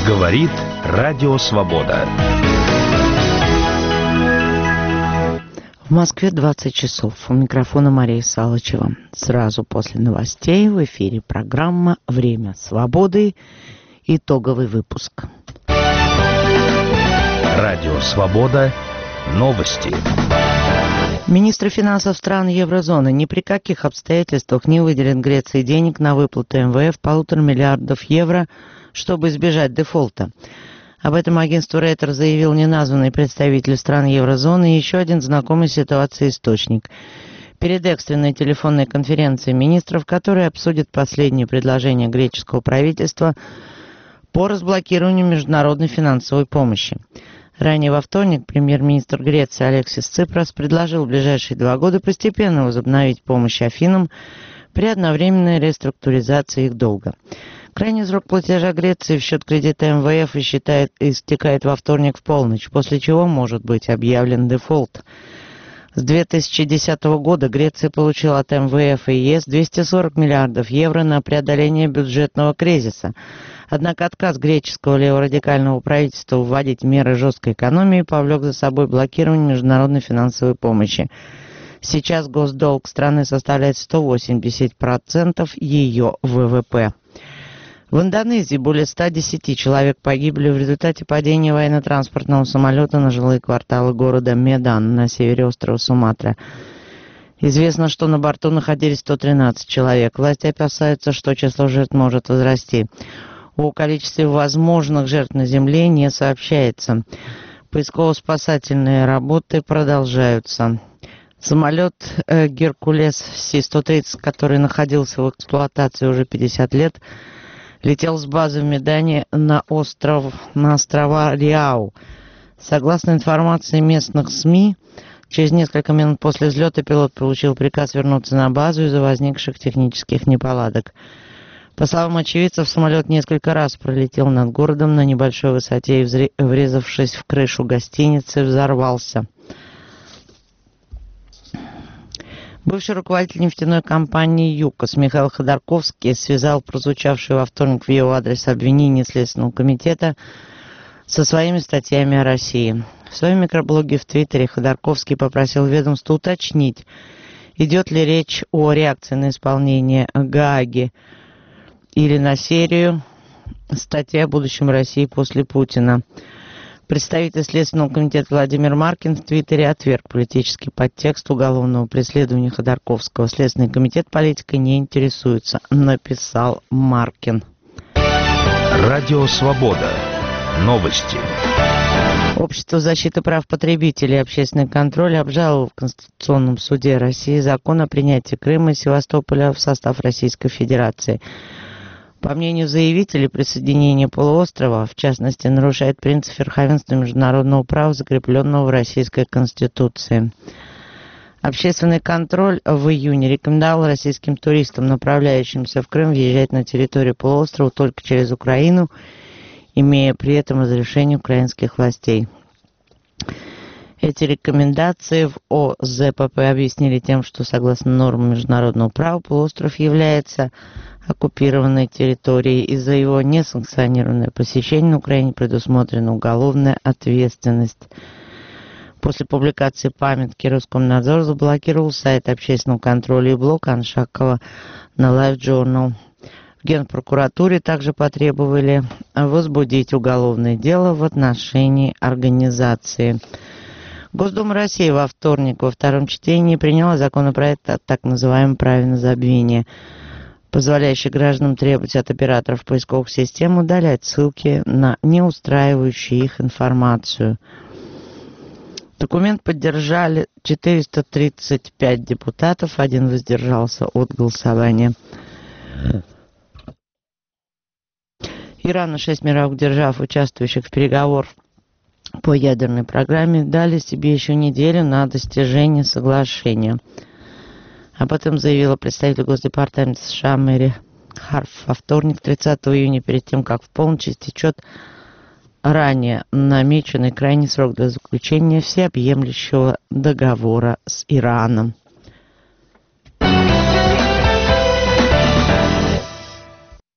Говорит Радио Свобода. В Москве 20 часов. У микрофона Мария Салычева. Сразу после новостей в эфире программа «Время свободы». Итоговый выпуск. Радио Свобода. Новости. Министр финансов стран еврозоны ни при каких обстоятельствах не выделит Греции денег на выплату МВФ 1,5 миллиардов евро, чтобы избежать дефолта. Об этом агентству Рейтер заявил неназванный представитель стран еврозоны и еще один знакомый ситуации источник. Перед экстренной телефонной конференцией министров, которая обсудит последние предложения греческого правительства по разблокированию международной финансовой помощи. Ранее во вторник премьер-министр Греции Алексис Ципрос предложил в ближайшие 2 года постепенно возобновить помощь Афинам при одновременной реструктуризации их долга. Крайний срок платежа Греции в счет кредита МВФ истекает во вторник в полночь, после чего может быть объявлен дефолт. С 2010 года Греция получила от МВФ и ЕС 240 миллиардов евро на преодоление бюджетного кризиса. Однако отказ греческого леворадикального правительства вводить меры жесткой экономии повлек за собой блокирование международной финансовой помощи. Сейчас госдолг страны составляет 180% ее ВВП. В Индонезии более 110 человек погибли в результате падения военно-транспортного самолета на жилые кварталы города Медан на севере острова Суматра. Известно, что на борту находились 113 человек. Власти опасаются, что число жертв может возрасти. О количестве возможных жертв на земле не сообщается. Поисково-спасательные работы продолжаются. Самолет «Геркулес Си-130», который находился в эксплуатации уже 50 лет, летел с базы в Медане на острова Риау. Согласно информации местных СМИ, через несколько минут после взлета пилот получил приказ вернуться на базу из-за возникших технических неполадок. По словам очевидцев, самолет несколько раз пролетел над городом на небольшой высоте и, врезавшись в крышу гостиницы, взорвался. Бывший руководитель нефтяной компании «ЮКОС» Михаил Ходорковский связал прозвучавшие во вторник в его адрес обвинения Следственного комитета со своими статьями о России. В своем микроблоге в Твиттере Ходорковский попросил ведомство уточнить, идет ли речь о реакции на исполнение Гааги или на серию статей о будущем России после Путина. Представитель Следственного комитета Владимир Маркин в Твиттере отверг политический подтекст уголовного преследования Ходорковского. Следственный комитет политикой не интересуется, написал Маркин. Радио Свобода. Новости. Общество защиты прав потребителей и общественный контроль обжаловало в Конституционном суде России закон о принятии Крыма и Севастополя в состав Российской Федерации. По мнению заявителей, присоединение полуострова, в частности, нарушает принцип верховенства международного права, закрепленного в Российской Конституции. Общественный контроль в июне рекомендовал российским туристам, направляющимся в Крым, въезжать на территорию полуострова только через Украину, имея при этом разрешение украинских властей. Эти рекомендации в ОЗПП объяснили тем, что, согласно нормам международного права, полуостров является оккупированной территорией, и за его несанкционированное посещение на Украине предусмотрена уголовная ответственность. После публикации памятки Роскомнадзор заблокировал сайт общественного контроля и блог Аншакова на Life Journal. В Генпрокуратуре также потребовали возбудить уголовное дело в отношении организации. Госдума России во вторник во втором чтении приняла законопроект о так называемом праве на забвение, позволяющий гражданам требовать от операторов поисковых систем удалять ссылки на неустраивающую их информацию. Документ поддержали 435 депутатов, 1 воздержался от голосования. Иран и 6 мировых держав, участвующих в переговорах по ядерной программе, дали себе еще неделю на достижение соглашения. Об этом заявила представитель Госдепартамента США Мэри Харф во вторник, 30 июня, перед тем, как в полночь истечет ранее намеченный крайний срок для заключения всеобъемлющего договора с Ираном.